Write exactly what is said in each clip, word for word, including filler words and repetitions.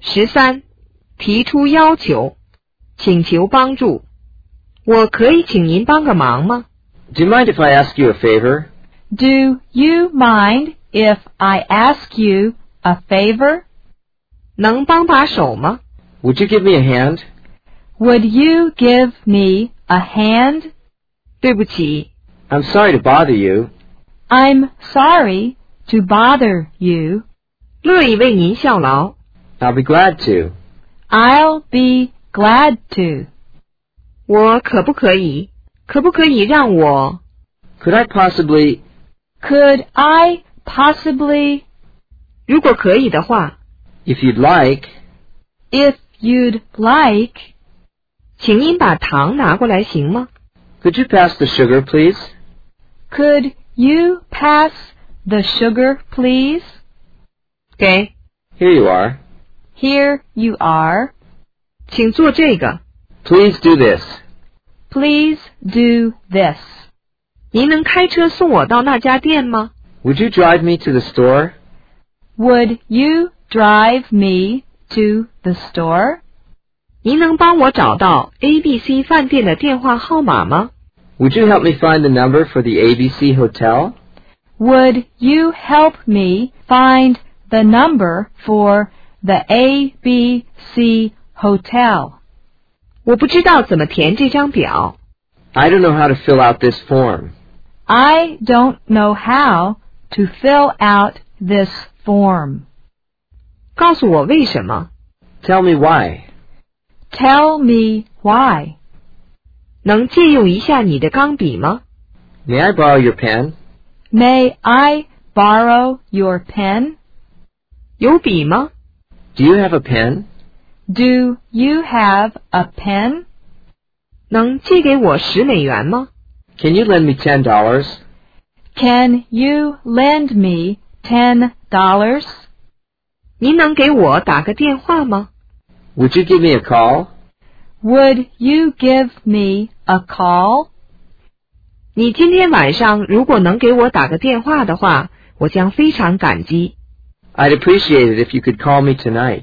十三，提出要求，请求帮助。我可以请您帮个忙吗？ Do you mind if I ask you a favor? Do you mind if I ask you a favor? 能帮把手吗？ Would you give me a hand? Would you give me a hand? 对不起， I'm sorry to bother you. I'm sorry to bother you. 乐意为您效劳。 I'll be glad to. I'll be glad to. 我可不可以？可不可以让我？ Could I possibly... Could I possibly... 如果可以的话， If you'd like... If you'd like... 请您把糖拿过来行吗？ Could you pass the sugar, please? Could you pass the sugar, please? 给， Here you are. Here you are. 请做这个。 Please do this. Please do this. 您能开车送我到那家店吗？ Would you drive me to the store? Would you drive me to the store? 您能帮我找到 A B C 饭店的电话号码吗？ Would you help me find the number for the A B C hotel? Would you help me find the number for the A B C hotel? 我不知道怎么填这张表。 I don't know how to fill out this form. I don't know how to fill out this form. 告诉我为什么。 Tell me why. Tell me why. 能借用一下你的钢笔吗？ May I borrow your pen? May I borrow your pen? 有笔吗？ Do you have a pen? Do you have a pen? 能借给我十美元吗？ Can you lend me ten dollars? Can you lend me ten dollars? 您能给我打个电话吗？ Would you give me a call? Would you give me a call? 你今天晚上如果能给我打个电话的话，我将非常感激。 I'd appreciate it if you could call me tonight.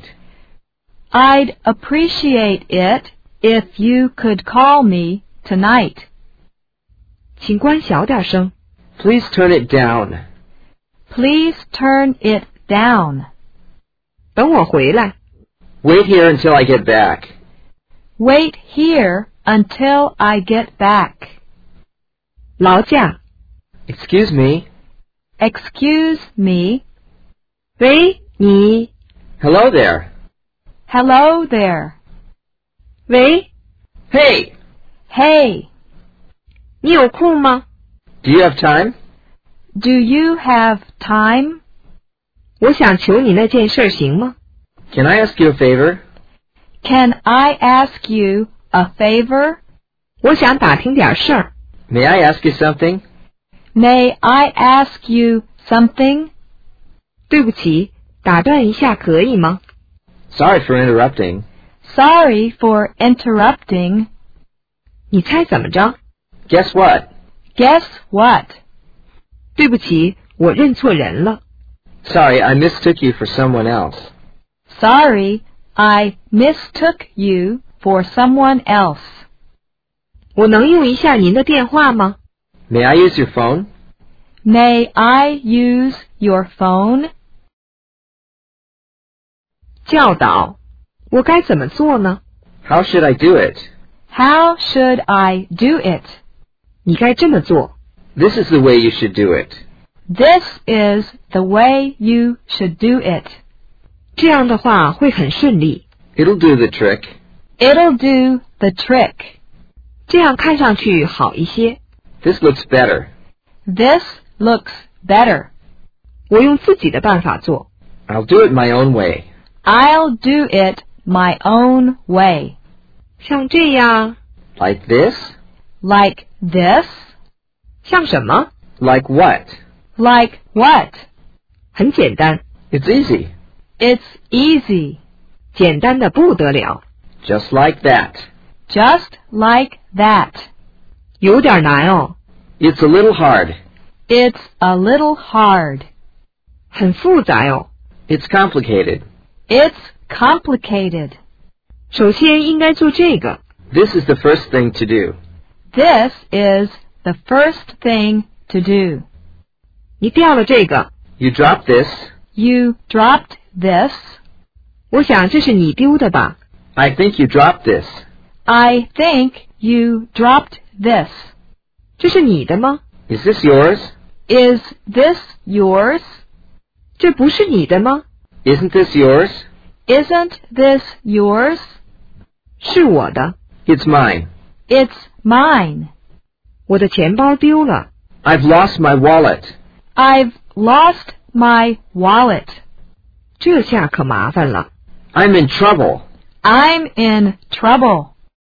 I'd appreciate it if you could call me tonight. 请关小点声。 Please turn it down. Please turn it down. 等我回来。 Wait here until I get back. Wait here until I get back. 劳驾。 Excuse me. Excuse me. 喂，你。 Hello there. Hello there. 喂， Hey! Hey, 你有空吗？ Do you have time? do you have time? 我想求你那件事行吗？ Can I ask you a favor? Can I ask you a favor? 我想打听点事儿。 May I ask you something? May I ask you something? 对不起，打断一下可以吗？ Sorry for interrupting. Sorry for interrupting. 你猜怎么着？ Guess what? Guess what? 对不起，我认错人了。 Sorry, I mistook you for someone else. Sorry, I mistook you for someone else. 我能用一下您的电话吗？ May I use your phone? May I use your phone? 教导，我该怎么做呢？ How should I do it? How should I do it? 你该这么做。 This is the way you should do it. This is the way you should do it. 这样的话会很顺利。 It'll do the trick. It'll do the trick. 这样看上去好一些。 This looks better. This looks better. 我用自己的办法做。 I'll do it my own way. I'll do it my own way. 像这样， Like this? Like this? 像什么？ Like what? Like what? 很简单， It's easy. It's easy. 简单的不得了。 Just like that. Just like that. 有点难哦， It's a little hard. It's a little hard. 很复杂哦。 It's complicated. It's complicated. 首先应该做这个。 This is the first thing to do. This is the first thing to do. 你掉了这个。 You dropped this. You dropped this. 我想这是你丢的吧。 I think you dropped this. I think you dropped this. 这是你的吗？ Is this yours? Is this yours? 这不是你的吗？ Isn't this yours? Isn't this yours? 是我的。 It's mine. It's mine. 我的钱包丢了。 I've lost my wallet. I've lost my wallet. 这下可麻烦了。 I'm in trouble. I'm in trouble.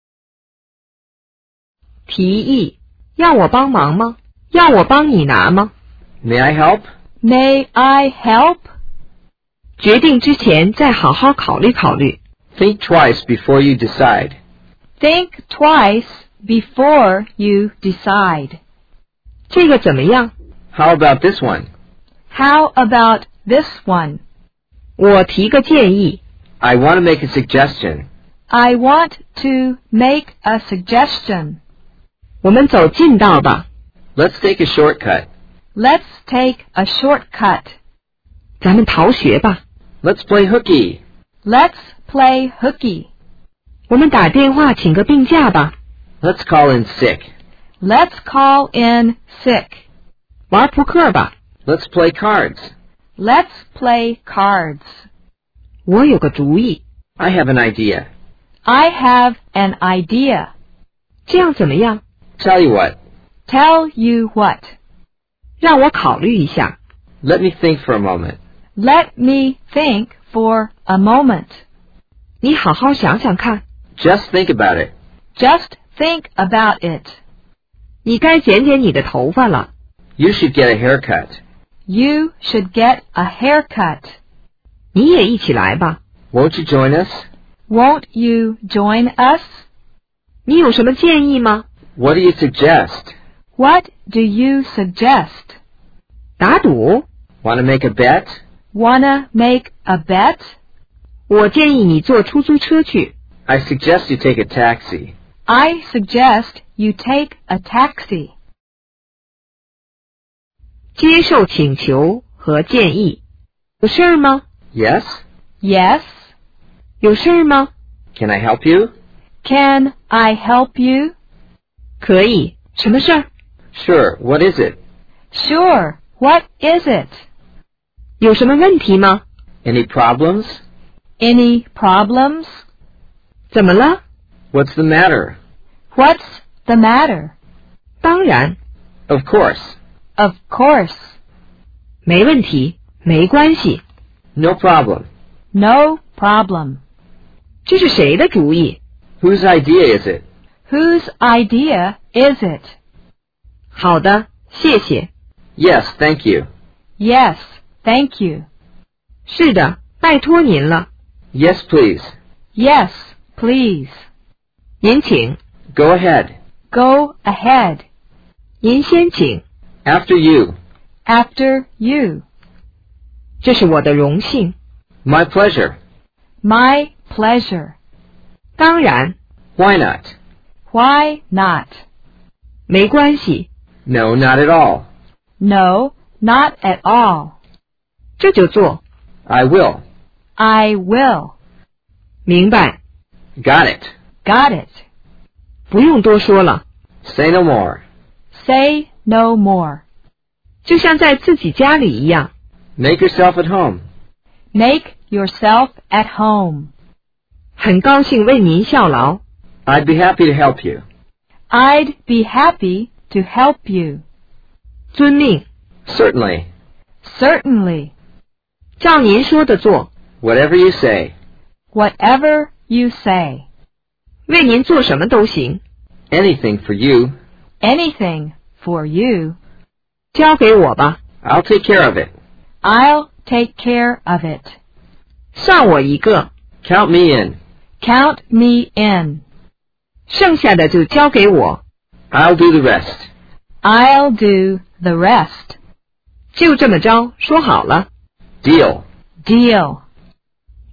提议，要我帮忙吗？要我帮你拿吗？ May I help? May I help? 决定之前再好好考虑考虑。 Think twice before you decide. Think twice before you decide. 这个怎么样？ How about this one? How about this one? 我提个建议。 I want to make a suggestion. I want to make a suggestion. 我们走近道吧。 Let's take a shortcut. Let's take a shortcut. 咱们逃学吧。 Let's play hooky. Let's play hooky. 我们打电话请个病假吧。 Let's call in sick. Let's call in sick. 玩扑克吧。 Let's play cards. Let's play cards. 我有个主意。 I have an idea. I have an idea. 这样怎么样？ Tell you what. Tell you what. 让我考虑一下。 Let me think for a moment. Let me think for a moment. 你好好想想看。 Just think about it. Just think about it. 你该剪剪你的头发了。 You should get a haircut. You should get a haircut. 你也一起来吧。 Won't you join us? Won't you join us? 你有什么建议吗？ What do you suggest? What do you suggest? 打赌？ Want to make a bet? Wanna make a bet? 我建议你坐出租车去。 I suggest you take a taxi. I suggest you take a taxi. 接受请求和建议。有事儿吗？ Yes? Yes? 有事儿吗？ Can I help you? Can I help you? 可以。什么事儿？ Sure. What is it? Sure. What is it? 有什么问题吗？ Any problems? Any problems? 怎么了？ What's the matter? What's the matter? 当然。 Of course. Of course. 没问题，没关系。 No problem. No problem. 这是谁的主意？ Whose idea is it? Whose idea is it? 好的，谢谢。 Yes, thank you. Yes, thank you. 是的，拜托您了。 Yes, please. Yes, please. 您请。 Go ahead. Go ahead. 您先请。 After you. After you. 这是我的荣幸。 My pleasure. My pleasure. 当然。 Why not? Why not? 没关系。 No, not at all. No, not at all. 这就做。 I will. I will. 明白。 Got it. Got it. 不用多说了。 Say no more. Say no more. 就像在自己家里一样。 Make yourself at home. Make yourself at home. 很高兴为您效劳。 I'd be happy to help you. I'd be happy to help you. 遵命。 Certainly. Certainly. 照您说的做。 Whatever you say. Whatever you say. 为您做什么都行。 Anything for you. Anything for you. 交给我吧。 I'll take care of it. I'll take care of it. 算我一个。 Count me in. Count me in. 剩下的就交给我。 I'll do the rest. I'll do the rest. 就这么着，说好了。 Deal. Deal.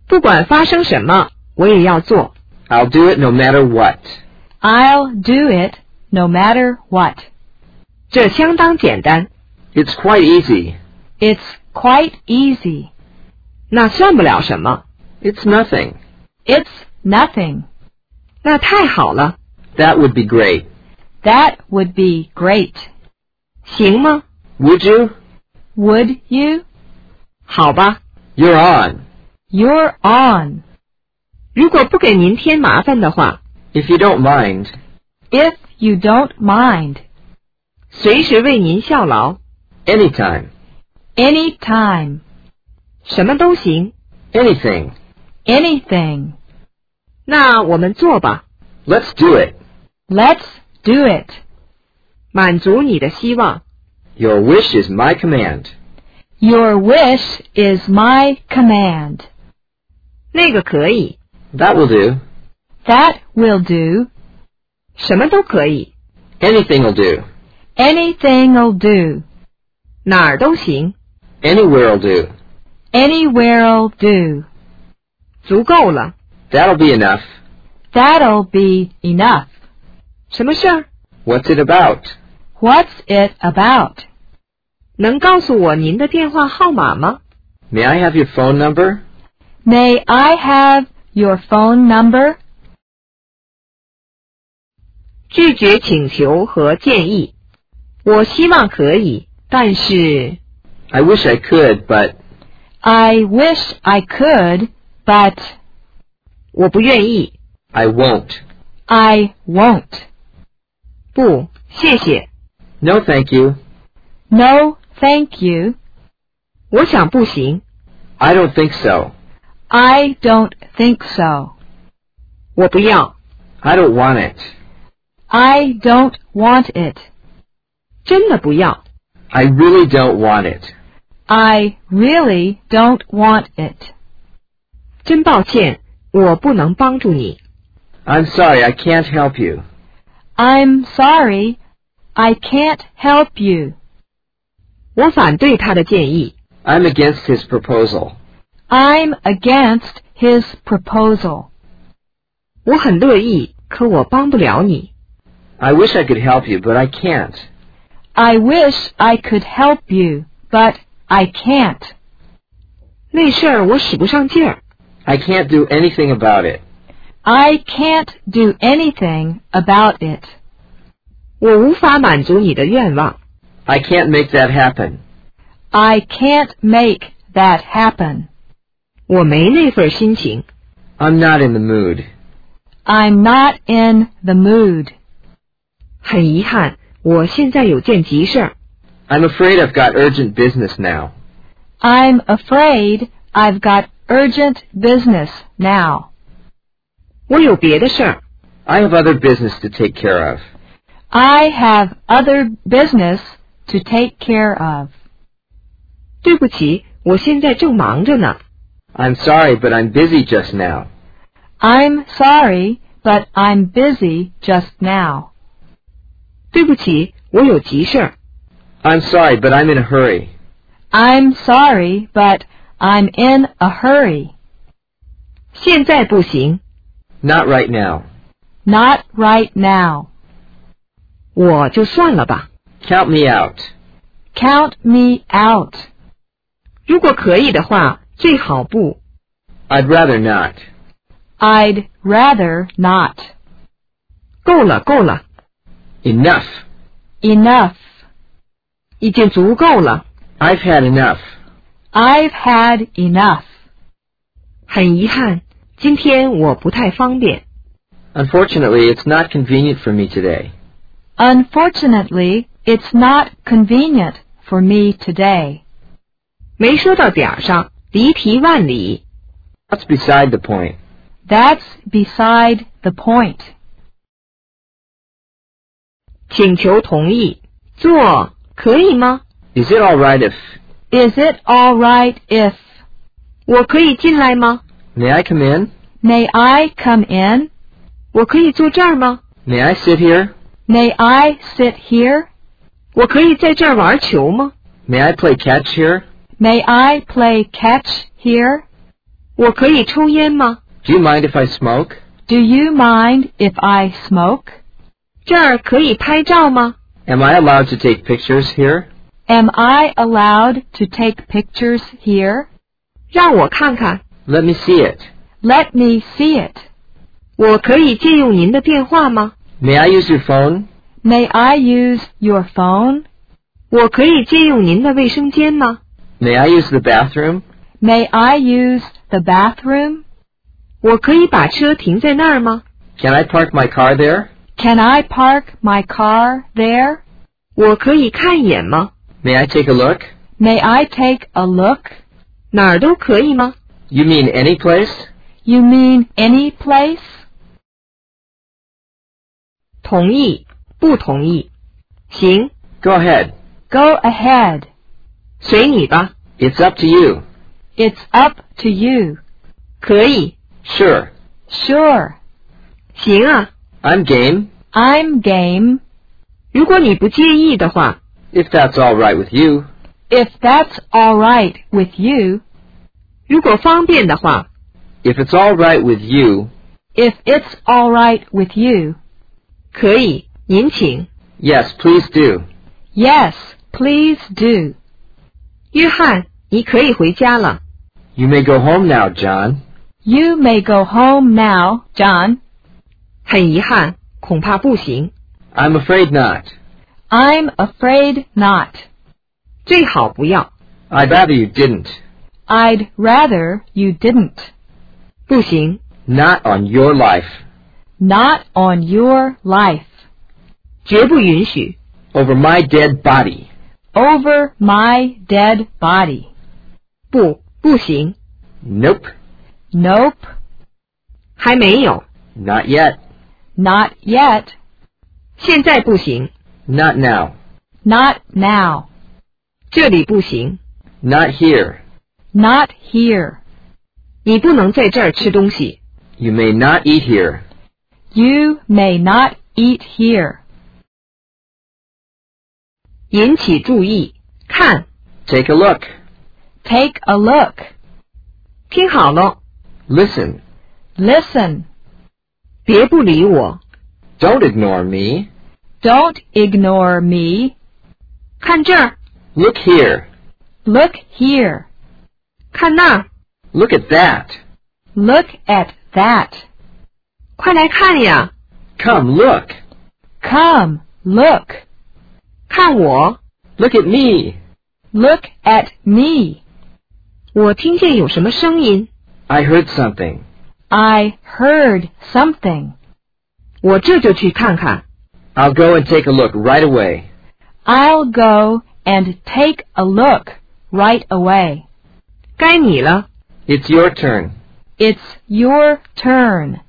不管发生什么，我也要做。 I'll do it no matter what. I'll do it no matter what. 这相当简单。 It's quite easy. It's quite easy. 那算不了什么。 It's nothing. It's nothing. 那太好了。 That would be great. That would be great. 行吗？ Would you? Would you? 好吧。 You're on. You're on. 如果不给您添麻烦的话， If you don't mind. If you don't mind. 随时为您效劳。 Anytime. Anytime. 什么都行。 Anything. Anything. 那我们做吧。 Let's do it. Let's do it. 满足你的希望。 Your wish is my command. Your wish is my command. 那个可以。 That will do. That will do. 什么都可以。 Anything will do. Anything'll do. 哪儿都行。 Anywhere will do. Anywhere'll do. 足够了。 That'll be enough. That'll be enough. 什么事儿？ What's it about? What's it about? 能告诉我您的电话号码吗？ May I have your phone number? May I have your phone number? 拒绝请求和建议。我希望可以，但是 I wish I could, but... I wish I could, but 我不愿意。 I won't. I won't. 不，谢谢。 No, thank you. No, thank you. 我想不行。 I don't think so. I don't think so. 我不要。 I don't want it. I don't want it. 真的不要。 I really don't want it. I really don't want it. 真抱歉，我不能帮助你。 I'm sorry, I can't help you. I'm sorry, I can't help you. 我反对他的建议。 I'm against his proposal. I'm against his proposal. 我很乐意，可我帮不了你。 I wish I could help you, but I can't. I wish I could help you, but I can't. 那事儿我使不上劲儿。 I can't do anything about it. I can't do anything about it. 我无法满足你的愿望。 I can't make that happen. I can't make that happen. 我没那份心情。 I'm not in the mood. I'm not in the mood. 很遗憾，我现在有件急事儿。 I'm afraid I've got urgent business now. I'm afraid I've got urgent business now. 我有别的事儿。 I have other business to take care of. I have other business to take care of. 对不起，我现在正忙着呢。 I'm sorry, but I'm busy just now. I'm sorry, but I'm busy just now. 对不起，我有急事儿。 I'm sorry, but I'm in a hurry. I'm sorry, but I'm in a hurry. 现在不行。 Not right now. Not right now. 我就算了吧。 Count me out. Count me out. 如果可以的话，最好不。 I'd rather not. I'd rather not. 够了，够了， Enough. Enough. 已经足够了。 I've had enough. I've had enough. 很遗憾，今天我不太方便。 Unfortunately, it's not convenient for me today. Unfortunately, it's not convenient for me today. 没说到点儿上，离题万里。 That's beside the point. That's beside the point. 请求同意。做可以吗？ Is it all right if... Is it all right if... 我可以进来吗？ May I come in? May I come in? 我可以坐这儿吗？ May I sit here? May I sit here? 我可以在这儿玩球吗？ May I play catch here? May I play catch here? 我可以抽烟吗？ Do you mind if I smoke? Do you mind if I smoke? 这儿可以拍照吗？ Am I allowed to take pictures here? Am I allowed to take pictures here? 让我看看。 Let me see it. Let me see it. 我可以借用您的电话吗？ May I use your phone? May I use your phone? 我可以借用您的卫生间吗？ May I use the bathroom? May I use the bathroom? 我可以把车停在那儿吗？ Can I park my car there? Can I park my car there? 我可以看一眼吗？ May I take a look? May I take a look? 哪儿都可以吗？ You mean any place? You mean any place? 同意，不同意。行， Go ahead. Go ahead. 随你吧。 It's up to you. It's up to you. 可以， Sure. Sure. 行啊。 I'm game. I'm game. 如果你不介意的话， If that's all right with you. If that's all right with you. 如果方便的话， If it's all right with you. If it's all right with you. 可以，您请。 Yes, please do. Yes, please do. 约翰，你可以回家了。 You may go home now, John. You may go home now, John. 很遗憾，恐怕不行。 I'm afraid not. I'm afraid not. 最好不要。 I'd rather you didn't. I'd rather you didn't. 不行， Not on your life. Not on your life. 绝不允许。 Over my dead body. Over my dead body. 不，不行。 Nope. Nope. 还没有。 Not yet. Not yet. 现在不行。 Not now. Not now. 这里不行。 Not here. Not here. 你不能在这儿吃东西。 You may not eat here. You may not eat here. 引起注意，看， Take a look. Take a look. 听好了， Listen. Listen. 别不理我。 Don't ignore me. Don't ignore me. 看这儿， Look here. Look here. 看那儿， Look at that. Look at that. 快来看呀！ Come look. Come, look. 看我， Look at me. Look at me. 我听见有什么声音， I heard something. I heard something. 我这就去看看。 I'll go and take a look right away. I'll go and take a look right away. 该你了。 It's your turn. It's your turn.